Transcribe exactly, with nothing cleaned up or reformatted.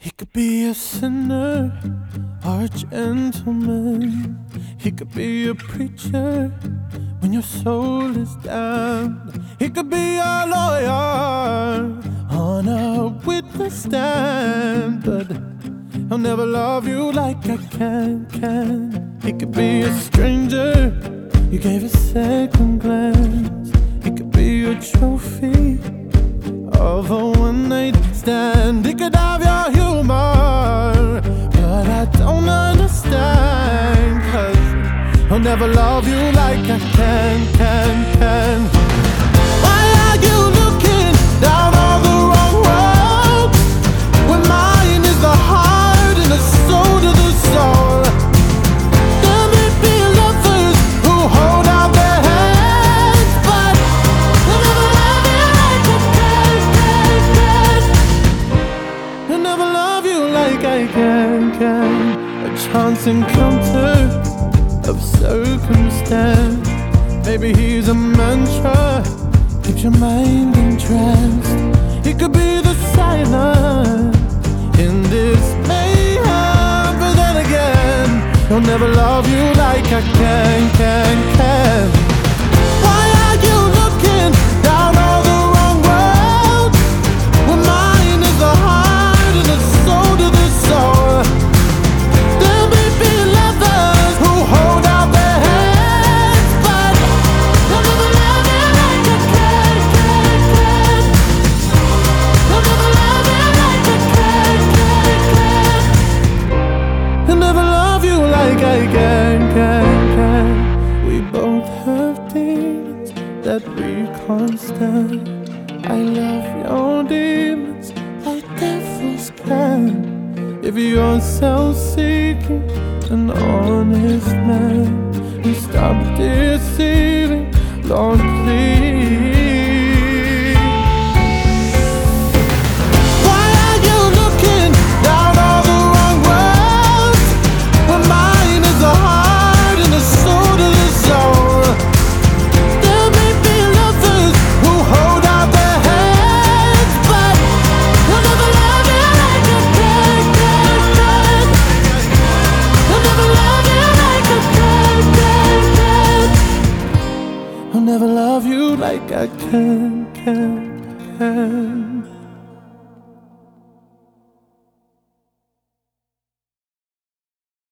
He could be a sinner or a gentleman. He could be a preacher when your soul is damned. He could be a lawyer on a witness stand, but he'll never love you like I can, can. He could be a stranger you gave a second glance. He could be a trophy of a one-night stand. He could have your humor, but I don't understand, 'cause he'll never love you like I can, can, can. Why are you looking down on the wrong road when mine is the heart and the soul to the soul? There may be lovers who hold out their hands, but they'll never love you like I can, can, can. They'll never love you like I can, can. A chance encounter of circumstance. Maybe he's a mantra, keeps your mind entranced. He could be the silence in this mayhem, but then again, he'll never love you like I can, can, can. Why are you looking down on the wrong road when mine is the heart and the soul to the soul? There may be lovers who hold out their hands, but they'll never love you like I can, can, can. They'll never love you like I can, can, can. They'll never love you like I can, can, can. We both have demons that we can't stand. I love your demons like devils can. If you're self-seeking, an honest man, you stop deceiving, Lord, please. Why are you looking down on the wrong road when mine is the heart and the soul to the soul? There may be lovers who hold out their hands, but they'll never love you like I can, can, can. They'll never love you like I can, can, can. I'll never love you like I can, can, can.